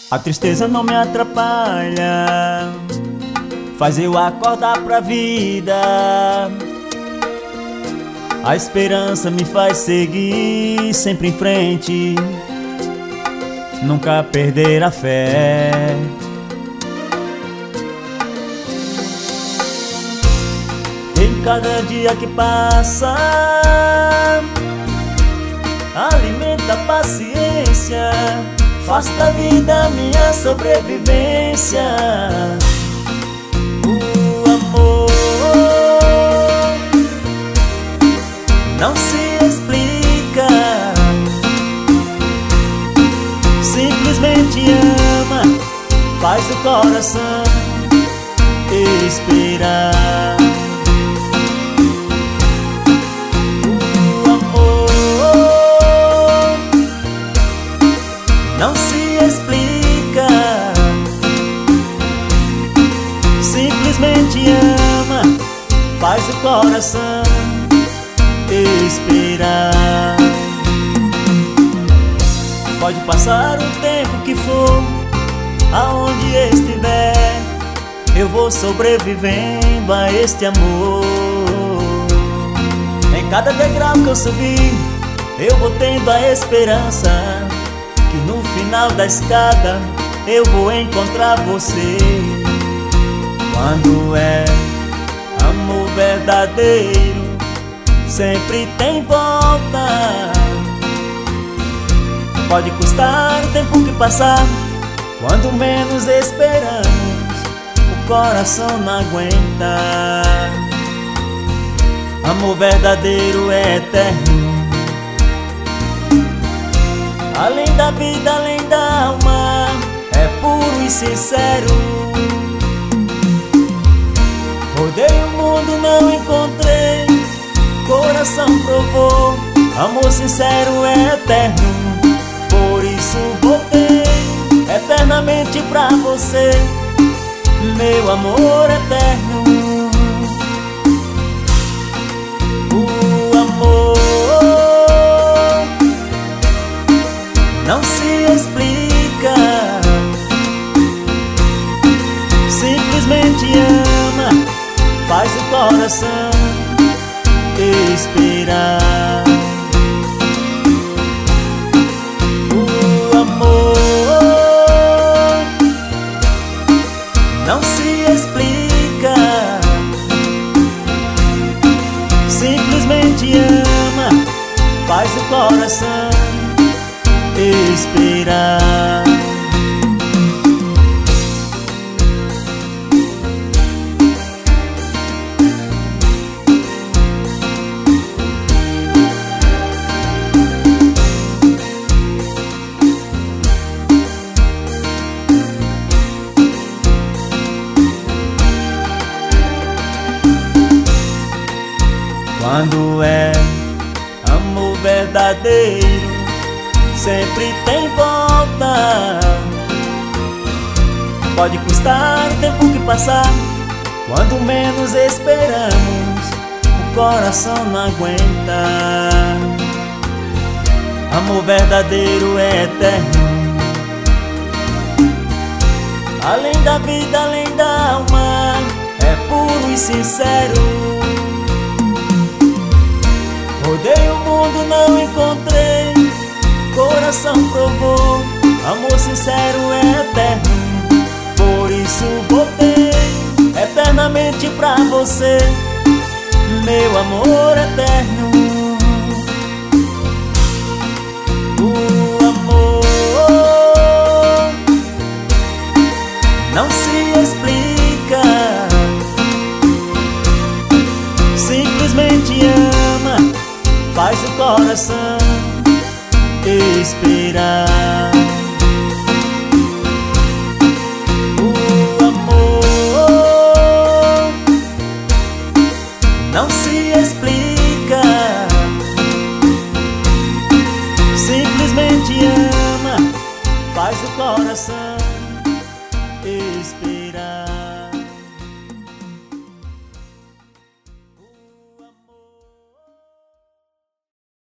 A tristeza não me atrapalha, faz eu acordar pra vida. A esperança me faz seguir sempre em frente, nunca perder a fé. Em cada dia que passa, alimenta a paciência, faz da vida minha sobrevivência. O amor não se explica, simplesmente ama, faz o coração esperar. O amor não se explica, simplesmente ama, faz o coração esperar. Pode passar o tempo que for, aonde estiver, eu vou sobrevivendo a este amor. Em cada degrau que eu subir, eu vou tendo a esperança que no final da escada eu vou encontrar você. Quando é amor verdadeiro, sempre tem volta. Pode custar o tempo que passar, quando menos esperamos, o coração não aguenta. Amor verdadeiro é eterno, além da vida, além da alma, é puro e sincero. Rodei o mundo, não encontrei, coração provou, amor sincero é eterno. Por isso voltei eternamente pra você, meu amor eterno. O amor não se explica, simplesmente ama, faz o coração esperar. O amor não se explica, simplesmente ama, faz o coração esperar. Quando é amor verdadeiro, sempre tem volta. Pode custar o tempo que passar, quando menos esperamos, o coração não aguenta. Amor verdadeiro é eterno, além da vida, além da alma, é puro e sincero. Rodei o mundo, não encontrei, coração provou, amor sincero é eterno. Por isso voltei eternamente pra você, meu amor eterno. O amor não se explica, simplesmente ama, faz o coração esperar. O amor não se explica, simplesmente ama, faz o coração